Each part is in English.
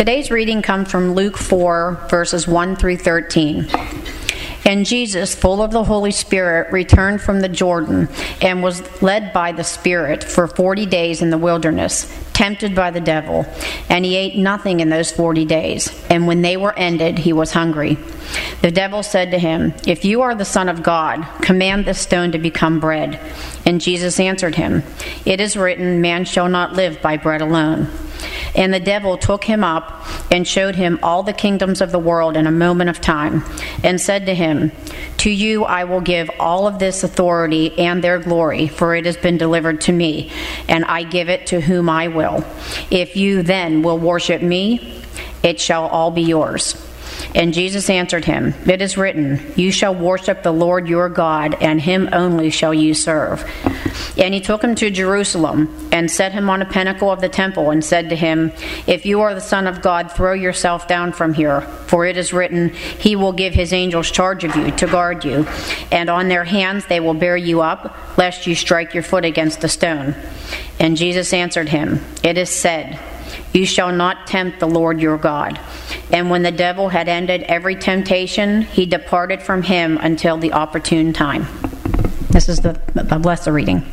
Today's reading comes from Luke 4, verses 1 through 13. And Jesus, full of the Holy Spirit, returned from the Jordan and was led by the Spirit for 40 days in the wilderness, tempted by the devil. And he ate nothing in those 40 days. And when they were ended, he was hungry. The devil said to him, "If you are the Son of God, command this stone to become bread." And Jesus answered him, "It is written, man shall not live by bread alone." And the devil took him up and showed him all the kingdoms of the world in a moment of time, and said to him, "To you I will give all of this authority and their glory, for it has been delivered to me, and I give it to whom I will. If you then will worship me, it shall all be yours." And Jesus answered him, "It is written, you shall worship the Lord your God, and him only shall you serve." And he took him to Jerusalem, and set him on a pinnacle of the temple, and said to him, "If you are the Son of God, throw yourself down from here, for it is written, he will give his angels charge of you, to guard you, and on their hands they will bear you up, lest you strike your foot against a stone." And Jesus answered him, "It is said, you shall not tempt the Lord your God." And when the devil had ended every temptation, he departed from him until the opportune time. This is the blessed reading.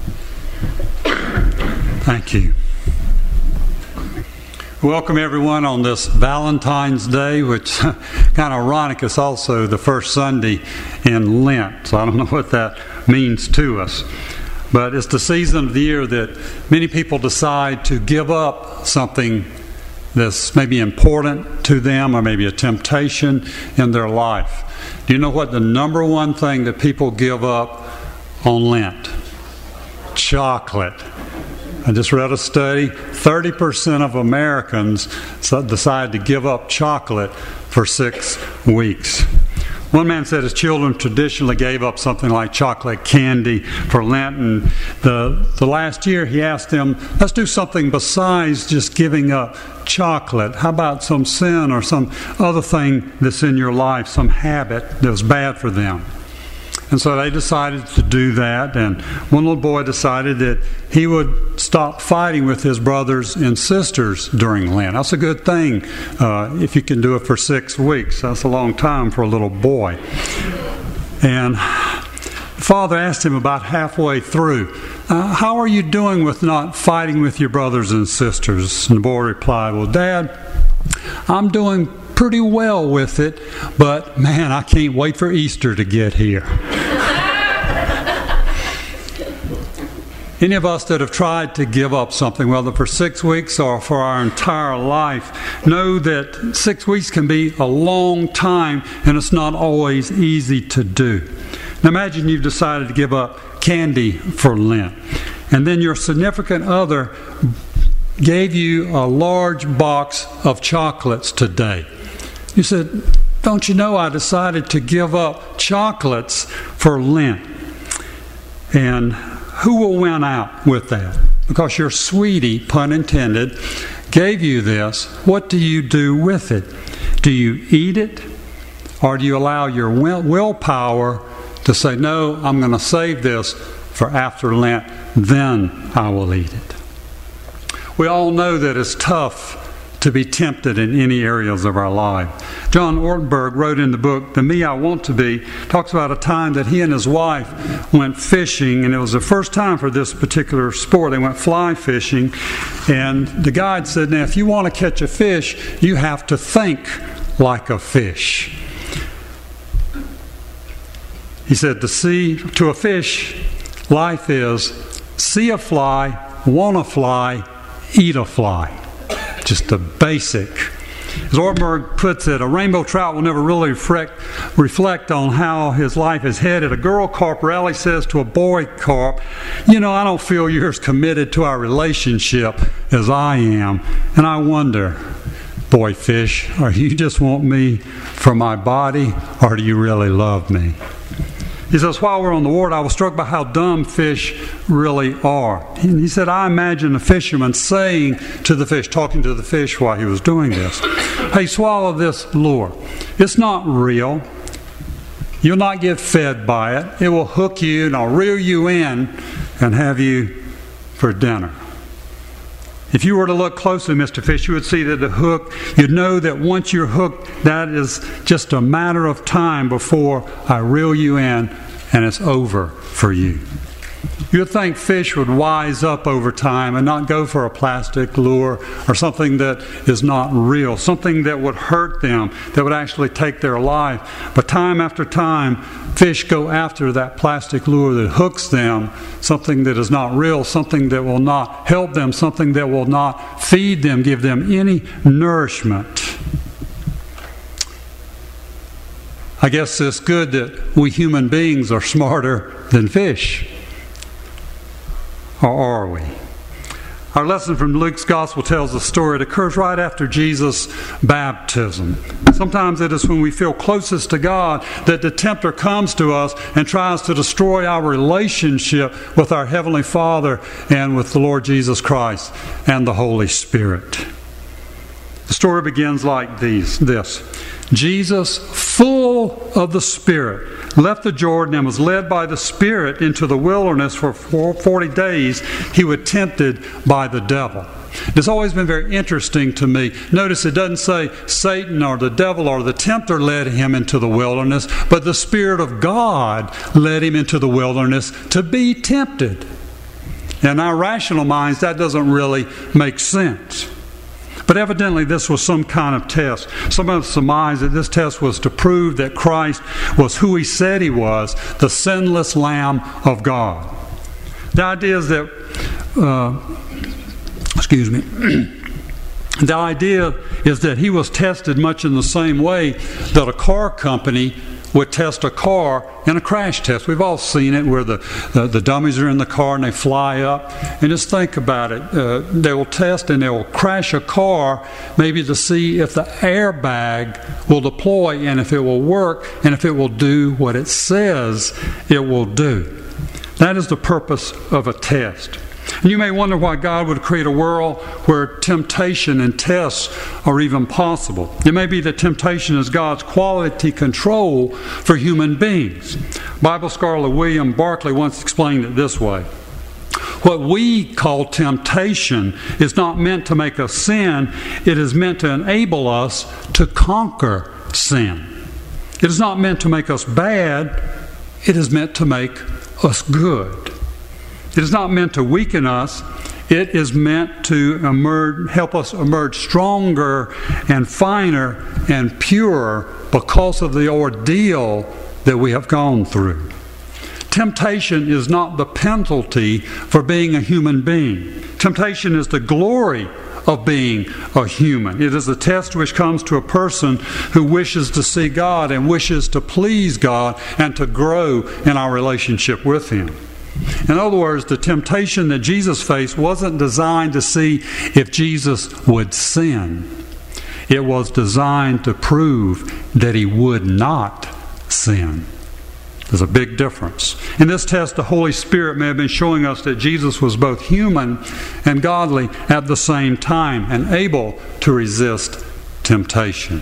Thank you. Welcome everyone on this Valentine's Day, which kind of ironic, is also the first Sunday in Lent. So I don't know what that means to us. But it's the season of the year that many people decide to give up something that's maybe important to them, or maybe a temptation in their life. Do you know what the number one thing that people give up on Lent? Chocolate. I just read a study, 30% of Americans decide to give up chocolate for 6 weeks. One man said his children traditionally gave up something like chocolate candy for Lent, and the last year he asked them, let's do something besides just giving up chocolate. How about some sin or some other thing that's in your life, some habit that was bad for them? And so they decided to do that, and one little boy decided that he would stop fighting with his brothers and sisters during Lent. That's a good thing if you can do it for 6 weeks. That's a long time for a little boy. And the father asked him about halfway through, how are you doing with not fighting with your brothers and sisters? And the boy replied, well, Dad, I'm doing pretty well with it, but man, I can't wait for Easter to get here. Any of us that have tried to give up something, whether for 6 weeks or for our entire life, know that 6 weeks can be a long time, and it's not always easy to do. Now imagine you've decided to give up candy for Lent, and then your significant other gave you a large box of chocolates today. You said, don't you know I decided to give up chocolates for Lent? And who will win out with that? Because your sweetie, pun intended, gave you this. What do you do with it? Do you eat it? Or do you allow your willpower to say, no, I'm going to save this for after Lent, then I will eat it? We all know that it's tough to be tempted in any areas of our life. John Ortberg wrote in the book, The Me I Want to Be, talks about a time that he and his wife went fishing, and it was the first time for this particular sport. They went fly fishing, and the guide said, now if you want to catch a fish, you have to think like a fish. He said, to a fish, life is see a fly, want a fly, eat a fly. Just the basic. As Ortberg puts it, a rainbow trout will never really reflect on how his life is headed. A girl carp rarely says to a boy carp, you know, I don't feel you're as committed to our relationship as I am. And I wonder, boy fish, are you just want me for my body, or do you really love me? He says, while we're on the water, I was struck by how dumb fish really are. And he said, I imagine a fisherman saying to the fish, talking to the fish while he was doing this, hey, swallow this lure. It's not real. You'll not get fed by it. It will hook you and I'll reel you in and have you for dinner. If you were to look closely, Mr. Fish, you would see that the hook, you'd know that once you're hooked, that is just a matter of time before I reel you in and it's over for you. You would think fish would wise up over time and not go for a plastic lure or something that is not real, something that would hurt them, that would actually take their life. But time after time, fish go after that plastic lure that hooks them, something that is not real, something that will not help them, something that will not feed them, give them any nourishment. I guess it's good that we human beings are smarter than fish. Or are we? Our lesson from Luke's Gospel tells a story. It occurs right after Jesus' baptism. Sometimes it is when we feel closest to God that the tempter comes to us and tries to destroy our relationship with our Heavenly Father and with the Lord Jesus Christ and the Holy Spirit. The story begins like this. Jesus, full of the Spirit, left the Jordan and was led by the Spirit into the wilderness for 40 days. He was tempted by the devil. It's always been very interesting to me. Notice it doesn't say Satan or the devil or the tempter led him into the wilderness, but the Spirit of God led him into the wilderness to be tempted. In our rational minds, that doesn't really make sense. But evidently this was some kind of test. Some of us surmise that this test was to prove that Christ was who He said He was, the sinless Lamb of God. The idea is that, the idea is that He was tested much in the same way that a car company would test a car in a crash test. We've all seen it where the dummies are in the car and they fly up. And just think about it. They will test and they will crash a car maybe to see if the airbag will deploy and if it will work and if it will do what it says it will do. That is the purpose of a test. And you may wonder why God would create a world where temptation and tests are even possible. It may be that temptation is God's quality control for human beings. Bible scholar William Barclay once explained it this way. What we call temptation is not meant to make us sin. It is meant to enable us to conquer sin. It is not meant to make us bad. It is meant to make us good. It is not meant to weaken us. It is meant to help us emerge stronger and finer and purer because of the ordeal that we have gone through. Temptation is not the penalty for being a human being. Temptation is the glory of being a human. It is a test which comes to a person who wishes to see God and wishes to please God and to grow in our relationship with Him. In other words, the temptation that Jesus faced wasn't designed to see if Jesus would sin. It was designed to prove that He would not sin. There's a big difference. In this test, the Holy Spirit may have been showing us that Jesus was both human and godly at the same time and able to resist temptation.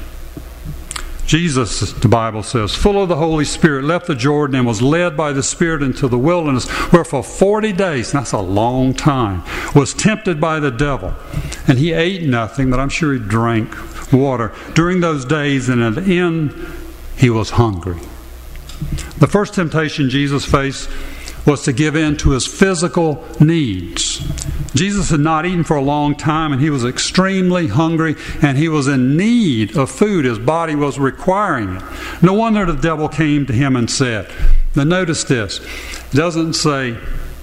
Jesus, the Bible says, full of the Holy Spirit, left the Jordan and was led by the Spirit into the wilderness, where for 40 days, and that's a long time, was tempted by the devil. And He ate nothing, but I'm sure He drank water during those days, and at the end, He was hungry. The first temptation Jesus faced was to give in to His physical needs. Jesus had not eaten for a long time, and He was extremely hungry, and He was in need of food. His body was requiring it. No wonder the devil came to Him and said, now notice this, it doesn't say,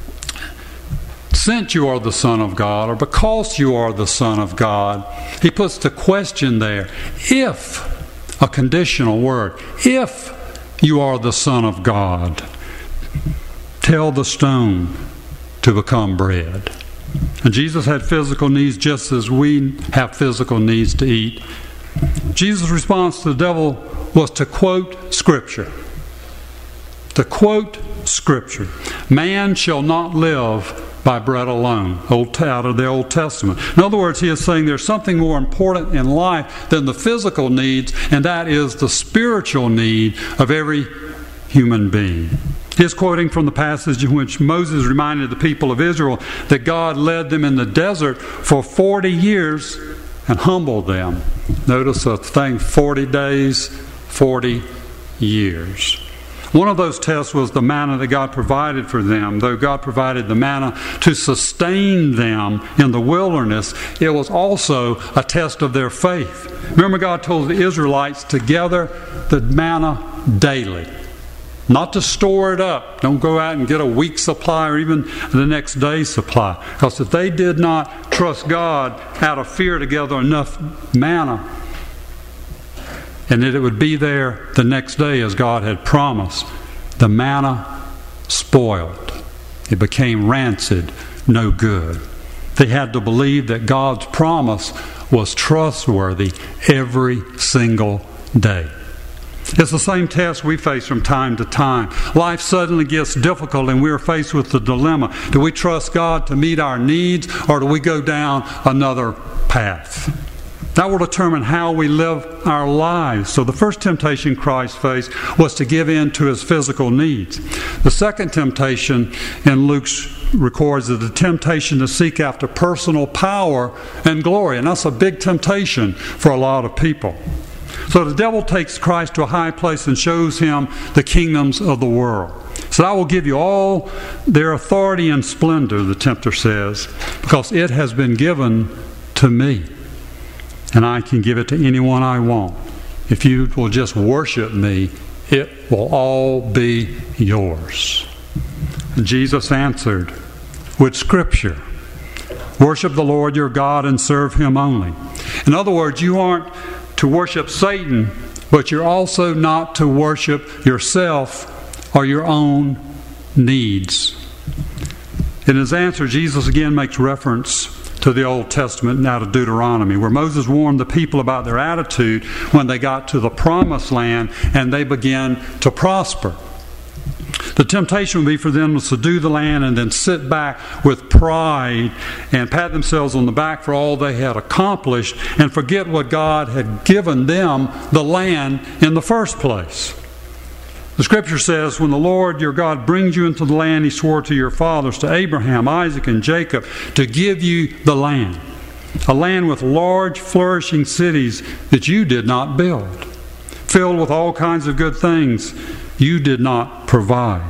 since you are the Son of God, or because you are the Son of God. He puts the question there, if, a conditional word, if you are the Son of God, tell the stone to become bread. And Jesus had physical needs just as we have physical needs to eat. Jesus' response to the devil was to quote Scripture. To quote Scripture. Man shall not live by bread alone, out of the Old Testament. In other words, He is saying there's something more important in life than the physical needs, and that is the spiritual need of every human being. He's quoting from the passage in which Moses reminded the people of Israel that God led them in the desert for 40 years and humbled them. Notice the thing, 40 days, 40 years. One of those tests was the manna that God provided for them. Though God provided the manna to sustain them in the wilderness, it was also a test of their faith. Remember, God told the Israelites to gather the manna daily. Not to store it up. Don't go out and get a week's supply or even the next day's supply. Because if they did not trust God out of fear to gather enough manna, and that it would be there the next day as God had promised, the manna spoiled. It became rancid, no good. They had to believe that God's promise was trustworthy every single day. It's the same test we face from time to time. Life suddenly gets difficult and we are faced with the dilemma. Do we trust God to meet our needs, or do we go down another path? That will determine how we live our lives. So the first temptation Christ faced was to give in to his physical needs. The second temptation in Luke's records is the temptation to seek after personal power and glory. And that's a big temptation for a lot of people. So the devil takes Christ to a high place and shows him the kingdoms of the world. So I will give you all their authority and splendor, the tempter says, because it has been given to me. And I can give it to anyone I want. If you will just worship me, it will all be yours. And Jesus answered with Scripture, worship the Lord your God and serve him only. In other words, you aren't to worship Satan, but you're also not to worship yourself or your own needs. In his answer, Jesus again makes reference to the Old Testament, now to Deuteronomy, where Moses warned the people about their attitude when they got to the Promised Land and they began to prosper. The temptation would be for them to subdue the land and then sit back with pride and pat themselves on the back for all they had accomplished and forget what God had given them, the land, in the first place. The Scripture says, when the Lord your God brings you into the land he swore to your fathers, to Abraham, Isaac, and Jacob, to give you the land, a land with large flourishing cities that you did not build, filled with all kinds of good things you did not provide,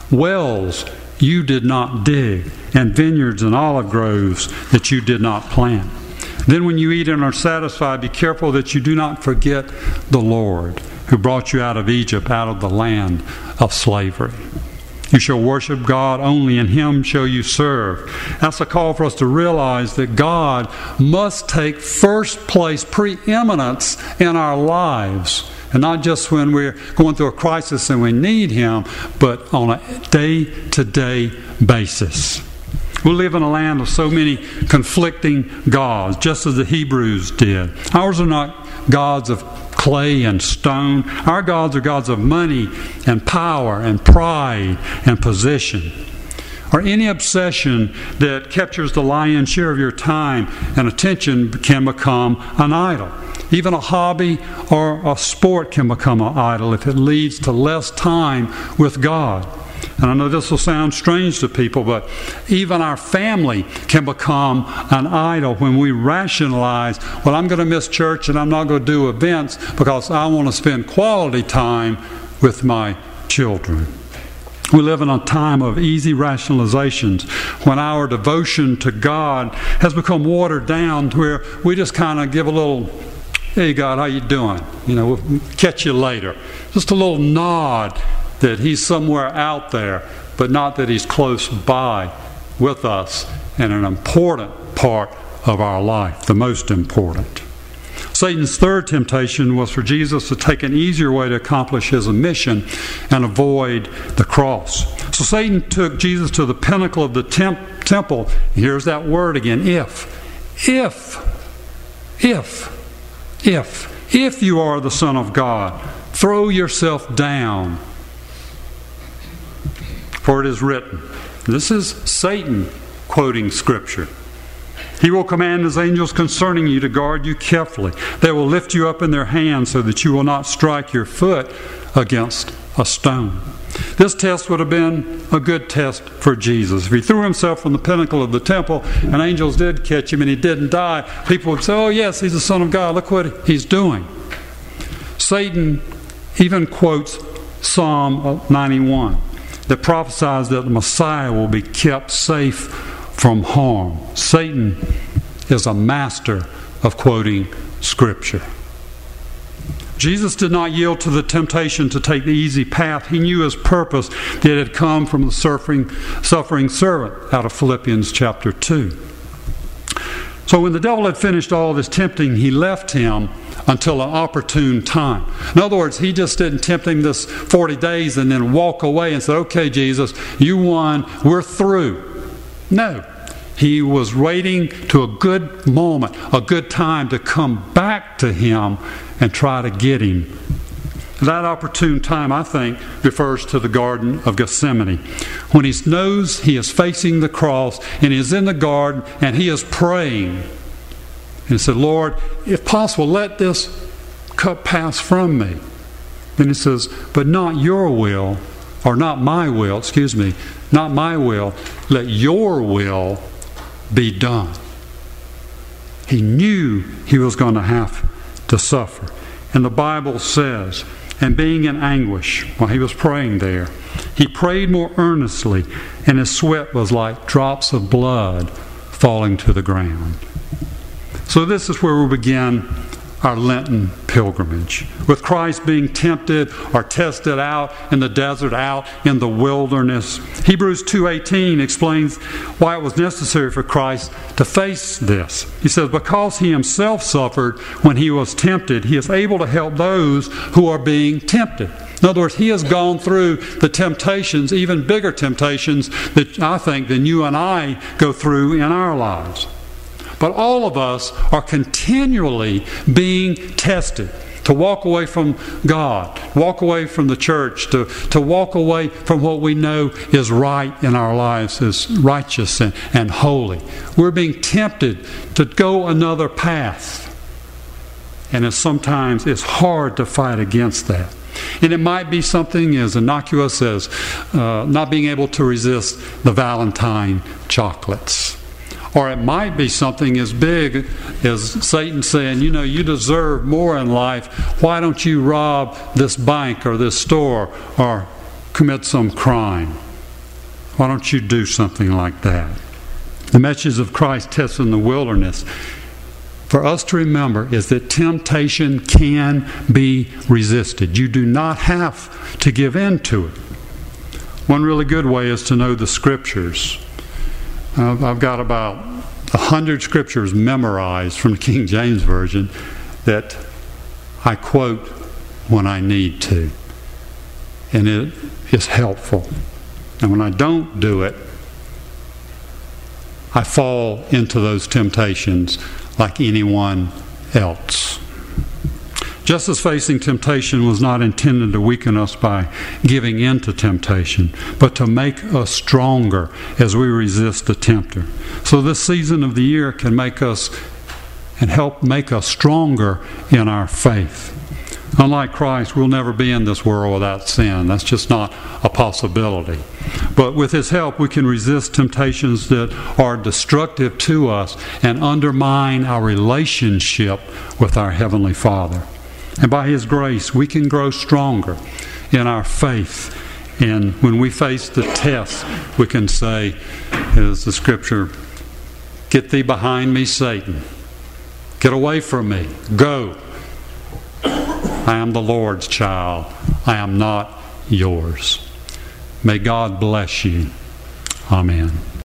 wells you did not dig, and vineyards and olive groves that you did not plant. Then when you eat and are satisfied, be careful that you do not forget the Lord, who brought you out of Egypt, out of the land of slavery. You shall worship God only, and him shall you serve. That's a call for us to realize that God must take first place, preeminence in our lives. And not just when we're going through a crisis and we need him, but on a day-to-day basis. We live in a land of so many conflicting gods, just as the Hebrews did. Ours are not gods of clay and stone. Our gods are gods of money and power and pride and position. Or any obsession that captures the lion's share of your time and attention can become an idol. Even a hobby or a sport can become an idol if it leads to less time with God. And I know this will sound strange to people, but even our family can become an idol when we rationalize, well, I'm going to miss church and I'm not going to do events because I want to spend quality time with my children. We live in a time of easy rationalizations when our devotion to God has become watered down to where we just kind of give a little, hey God, how you doing? We'll catch you later. Just a little nod that he's somewhere out there, but not that he's close by with us and an important part of our life, the most important. Satan's third temptation was for Jesus to take an easier way to accomplish his mission and avoid the cross. So Satan took Jesus to the pinnacle of the temple. Here's that word again, if you are the Son of God, throw yourself down. For it is written. This is Satan quoting Scripture. He will command his angels concerning you to guard you carefully. They will lift you up in their hands so that you will not strike your foot against a stone. This test would have been a good test for Jesus. If he threw himself from the pinnacle of the temple and angels did catch him and he didn't die, people would say, oh yes, he's the Son of God. Look what he's doing. Satan even quotes Psalm 91 that prophesies that the Messiah will be kept safe from harm. Satan is a master of quoting Scripture. Jesus did not yield to the temptation to take the easy path. He knew his purpose that had come from the suffering servant out of Philippians chapter 2. So when the devil had finished all this tempting, he left him until an opportune time. In other words, he just didn't tempt him this 40 days and then walk away and say, okay, Jesus, you won, we're through. No. He was waiting to a good moment, a good time to come back to him and try to get him. That opportune time, I think, refers to the Garden of Gethsemane. When he knows he is facing the cross and he is in the garden and he is praying. And he said, Lord, if possible, let this cup pass from me. Then he says, but not your will, or not my will, not my will, let your will be done. He knew he was going to have to suffer. And the Bible says, and being in anguish while he was praying there, he prayed more earnestly, and his sweat was like drops of blood falling to the ground. So this is where we begin our Lenten pilgrimage, with Christ being tempted or tested out in the desert, out in the wilderness. Hebrews 2:18 explains why it was necessary for Christ to face this. He says, because he himself suffered when he was tempted, he is able to help those who are being tempted. In other words, he has gone through the temptations, even bigger temptations, that I think than you and I go through in our lives. But all of us are continually being tested to walk away from God, walk away from the church, to walk away from what we know is right in our lives, is righteous and holy. We're being tempted to go another path. And sometimes it's hard to fight against that. And it might be something as innocuous as not being able to resist the Valentine chocolates. Or it might be something as big as Satan saying, you know, you deserve more in life. Why don't you rob this bank or this store or commit some crime? Why don't you do something like that? The message of Christ's test in the wilderness for us to remember is that temptation can be resisted. You do not have to give in to it. One really good way is to know the Scriptures. I've got about 100 scriptures memorized from the King James Version that I quote when I need to. And it is helpful. And when I don't do it, I fall into those temptations like anyone else. Just as facing temptation was not intended to weaken us by giving in to temptation, but to make us stronger as we resist the tempter. So this season of the year can make us and help make us stronger in our faith. Unlike Christ, we'll never be in this world without sin. That's just not a possibility. But with His help, we can resist temptations that are destructive to us and undermine our relationship with our Heavenly Father. And by His grace, we can grow stronger in our faith. And when we face the test, we can say, as the Scripture, "Get thee behind me, Satan. Get away from me. Go. I am the Lord's child. I am not yours." May God bless you. Amen.